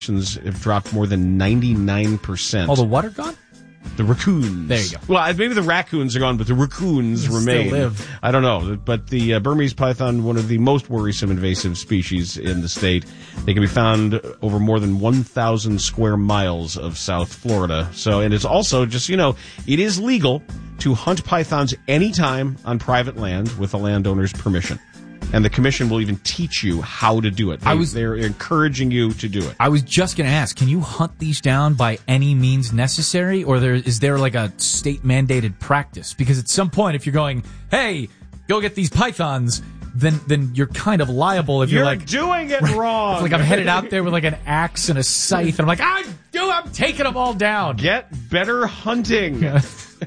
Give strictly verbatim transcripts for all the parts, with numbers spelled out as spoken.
have dropped more than ninety-nine percent. Oh, the what are gone? The raccoons. There you go. Well, maybe the raccoons are gone, but the raccoons They remain. still live. I don't know. But the uh, Burmese python, one of the most worrisome invasive species in the state, they can be found over more than one thousand square miles of South Florida. So, and it's also just, you know, it is legal to hunt pythons anytime on private land with a landowner's permission. And the commission will even teach you how to do it. They, I was, they're encouraging you to do it. I was just going to ask, can you hunt these down by any means necessary? Or there, is there like a state-mandated practice? Because at some point, if you're going, hey, go get these pythons, then then you're kind of liable if you're, you're like... doing it right, wrong. If like I'm headed out there with like an axe and a scythe, and I'm like, I'm, dude, I'm taking them all down. Get better hunting. uh,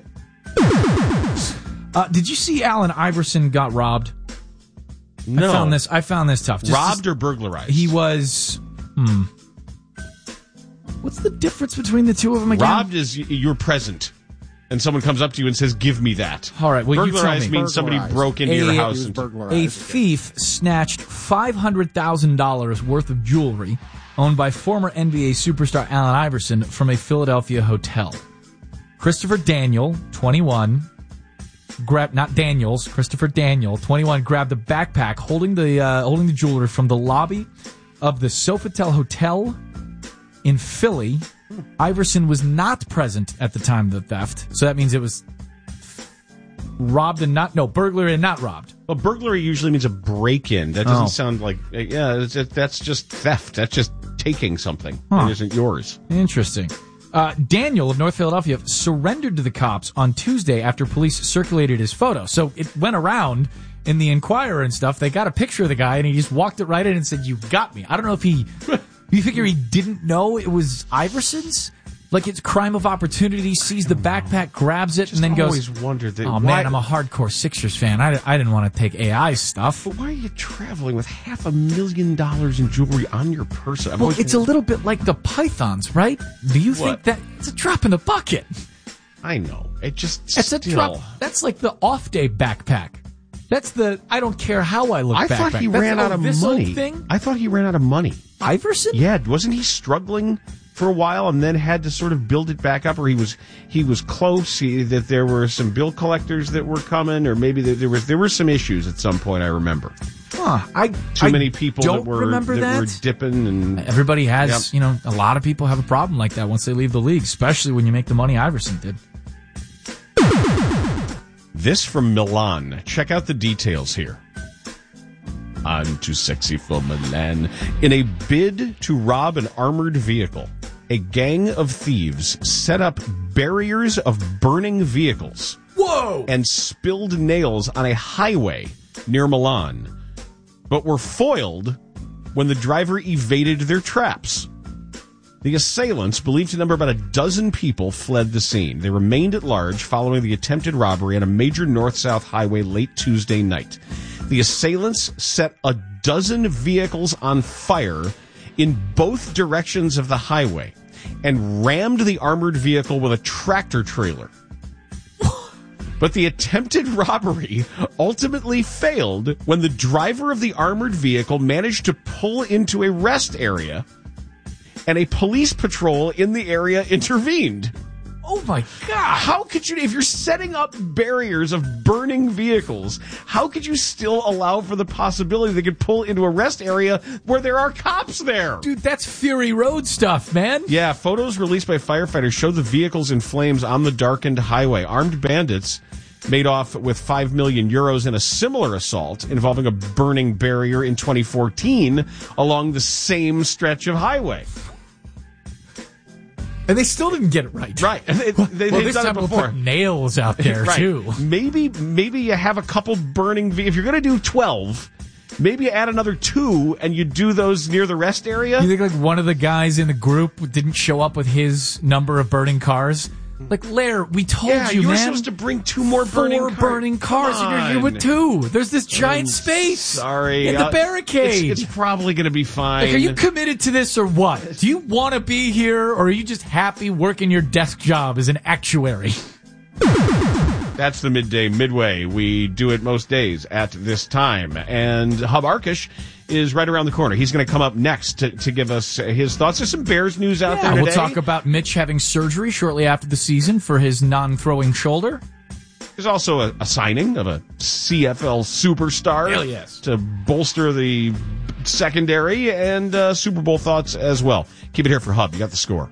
did you see Allen Iverson got robbed? No. I found this. I found this tough. Just, Robbed just, or burglarized? He was. Hmm. What's the difference between the two of them again? Robbed is y- you're present, and someone comes up to you and says, "Give me that." All right. Well, burglarized you tell me. means somebody broke into a, your house. He was and burglarized. A thief snatched five hundred thousand dollars worth of jewelry owned by former N B A superstar Allen Iverson from a Philadelphia hotel. Christopher Daniel, twenty-one. Grab not Daniels, Christopher Daniel, twenty-one, grabbed the backpack holding the uh, holding the jewelry from the lobby of the Sofitel Hotel in Philly. Iverson was not present at the time of the theft, so that means it was robbed and not no burglary and not robbed. Well, burglary usually means a break-in. That doesn't Oh. sound like yeah. It's, it, that's just theft. That's just taking something Huh. that isn't yours. Interesting. Uh, Daniel of North Philadelphia surrendered to the cops on Tuesday after police circulated his photo. So it went around in the Enquirer and stuff. They got a picture of the guy, and he just walked it right in and said, "You got me." I don't know if he... You figure he didn't know it was Iverson's? Like it's crime of opportunity, sees the backpack, grabs it, Just and then goes, always wondered that. oh, why, man, I'm a hardcore Sixers fan. I, I didn't want to take A I stuff. But why are you traveling with half a million dollars in jewelry on your person? I've Well, always- it's a little bit like the pythons, right? Do you think What? that it's a drop in the bucket? I know. It just That's still. a drop. That's like the off-day backpack. That's the I don't care how I look I backpack. thought he That's, ran oh, out of this old money. thing? I thought he ran out of money. Iverson? Yeah, wasn't he struggling for a while and then had to sort of build it back up, or he was he was close? He, that there were some bill collectors that were coming, or maybe there, there was there were some issues at some point. I remember Huh, I too I many people don't that were remember that, that. were dipping, and Everybody has, Yep. you know, a lot of people have a problem like that once they leave the league, especially when you make the money Iverson did. this from Milan. Check out the details here. I'm too sexy for Milan. In a bid to rob an armored vehicle, a gang of thieves set up barriers of burning vehicles. Whoa! And spilled nails on a highway near Milan, but were foiled when the driver evaded their traps. The assailants, believed to number about a dozen people, fled the scene. They remained at large following the attempted robbery on a major north-south highway late Tuesday night. The assailants set a dozen vehicles on fire in both directions of the highway and rammed the armored vehicle with a tractor trailer. But the attempted robbery ultimately failed when the driver of the armored vehicle managed to pull into a rest area and a police patrol in the area intervened. Oh my God! How could you, if you're setting up barriers of burning vehicles, how could you still allow for the possibility they could pull into a rest area where there are cops there? Dude, that's Fury Road stuff, man. Yeah, photos released by firefighters show the vehicles in flames on the darkened highway. Armed bandits made off with five million euros in a similar assault involving a burning barrier in twenty fourteen along the same stretch of highway. And they still didn't get it right. Right. And they, they, Well, they've this done time it we'll before. put nails out there, Right. too. Maybe, maybe you have a couple burning, ve- if you're going to do twelve, maybe you add another two and you do those near the rest area. You think like one of the guys in the group didn't show up with his number of burning cars? Like, Lair, we told yeah, you, you were man. supposed to bring two more Four burning cars. burning cars, and you're here with two. There's this giant I'm space. Sorry. In the Uh, barricade. It's, it's probably going to be fine. Like, are you committed to this or what? Do you want to be here, or are you just happy working your desk job as an actuary? That's the midday midway. We do it most days at this time. And Hub Arkush is right around the corner. He's going to come up next to, to give us his thoughts. There's some Bears news out yeah, there today. We'll talk about Mitch having surgery shortly after the season for his non-throwing shoulder. There's also a, a signing of a C F L superstar. Hell yes. To bolster the secondary, and uh, Super Bowl thoughts as well. Keep it here for Hub. You got the score.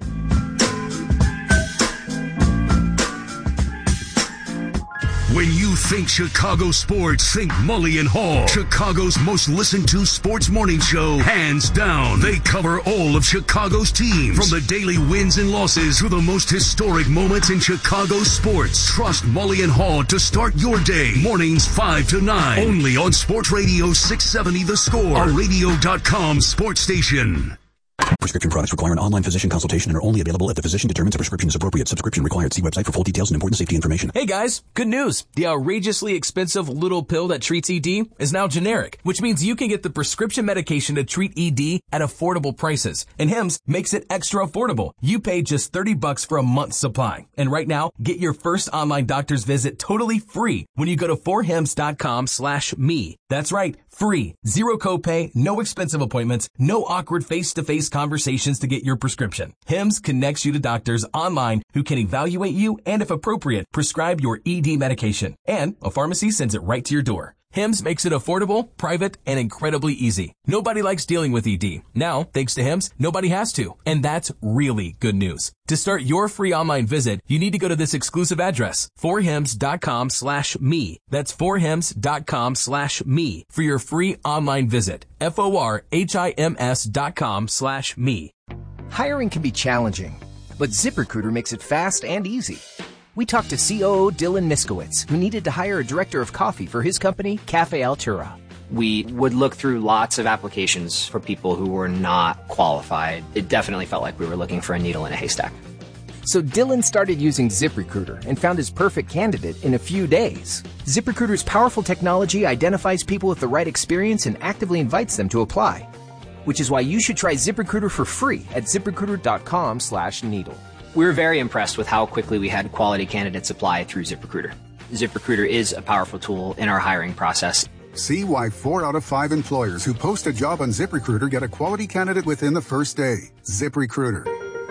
When you think Chicago sports, think Mully and Hall. Chicago's most listened to sports morning show, hands down. They cover all of Chicago's teams, from the daily wins and losses to the most historic moments in Chicago sports. Trust Mully and Hall to start your day. Mornings five to nine. Only on Sports Radio six seventy The Score, a radio dot com sports station. Prescription products require an online physician consultation and are only available if the physician determines a prescription is appropriate. Subscription required. See website for full details and important safety information. Hey guys, good news. The outrageously expensive little pill that treats E D is now generic, which means you can get the prescription medication to treat E D at affordable prices. And Hims makes it extra affordable. You pay just thirty bucks for a month's supply. And right now, get your first online doctor's visit totally free when you go to four hims dot com slash me. That's right, free. Zero copay, no expensive appointments, no awkward face-to-face conversations to get your prescription. Hims connects you to doctors online who can evaluate you and, if appropriate, prescribe your E D medication. And a pharmacy sends it right to your door. Hims makes it affordable, private, and incredibly easy. Nobody likes dealing with E D. Now, thanks to Hims, nobody has to. And that's really good news. To start your free online visit, you need to go to this exclusive address, four hims dot com slash me. That's four hims dot com slash me for your free online visit. F O R H I M S dot com slash me. Hiring can be challenging, but ZipRecruiter makes it fast and easy. We talked to C O O Dylan Niskowitz, who needed to hire a director of coffee for his company, Cafe Altura. We would look through lots of applications for people who were not qualified. It definitely felt like we were looking for a needle in a haystack. So Dylan started using ZipRecruiter and found his perfect candidate in a few days. ZipRecruiter's powerful technology identifies people with the right experience and actively invites them to apply. Which is why you should try ZipRecruiter for free at ziprecruiter dot com slash needle. We were very impressed with how quickly we had quality candidates apply through ZipRecruiter. ZipRecruiter is a powerful tool in our hiring process. See why four out of five employers who post a job on ZipRecruiter get a quality candidate within the first day. ZipRecruiter,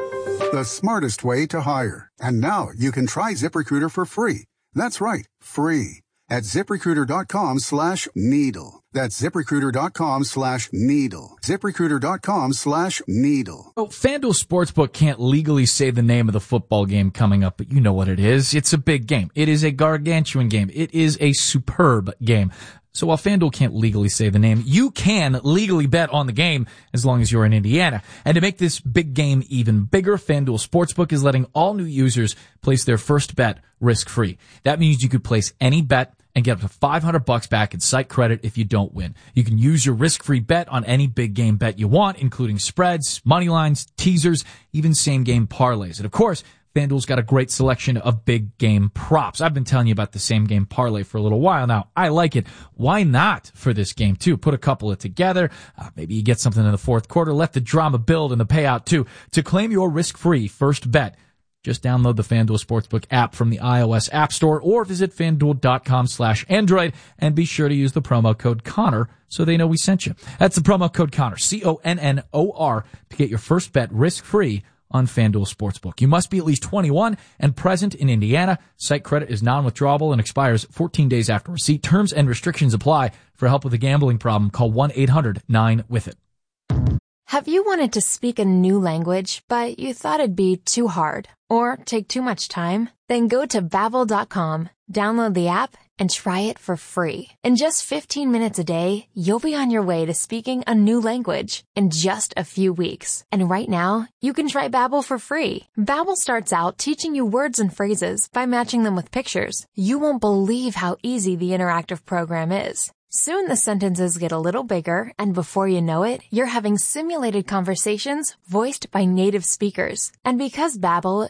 the smartest way to hire. And now you can try ZipRecruiter for free. That's right, free. At ziprecruiter dot com slash needle. That's ziprecruiter dot com slash needle. ziprecruiter dot com slash needle. Oh, FanDuel Sportsbook can't legally say the name of the football game coming up, but you know what it is. It's a big game. It is a gargantuan game. It is a superb game. So while FanDuel can't legally say the name, you can legally bet on the game as long as you're in Indiana. And to make this big game even bigger, FanDuel Sportsbook is letting all new users place their first bet risk-free. That means you could place any bet and get up to five hundred bucks back in site credit if you don't win. You can use your risk-free bet on any big game bet you want, including spreads, money lines, teasers, even same-game parlays. And of course, FanDuel's got a great selection of big game props. I've been telling you about the same game parlay for a little while now. I like it. Why not for this game too? Put a couple of together. Uh, maybe you get something in the fourth quarter. Let the drama build and the payout too. To claim your risk-free first bet, just download the FanDuel Sportsbook app from the iOS App Store or visit FanDuel dot com slash Android and be sure to use the promo code Connor so they know we sent you. That's the promo code Connor, C O N N O R, to get your first bet risk-free on FanDuel Sportsbook. You must be at least twenty-one and present in Indiana. Site credit is non-withdrawable and expires fourteen days after receipt. Terms and restrictions apply. For help with a gambling problem, call one eight hundred nine with it. Have you wanted to speak a new language, but you thought it'd be too hard or take too much time? Then go to babbel dot com, download the app, and try it for free. In just fifteen minutes a day, you'll be on your way to speaking a new language in just a few weeks. And right now, you can try Babbel for free. Babbel starts out teaching you words and phrases by matching them with pictures. You won't believe how easy the interactive program is. Soon the sentences get a little bigger, and before you know it, you're having simulated conversations voiced by native speakers. And because Babbel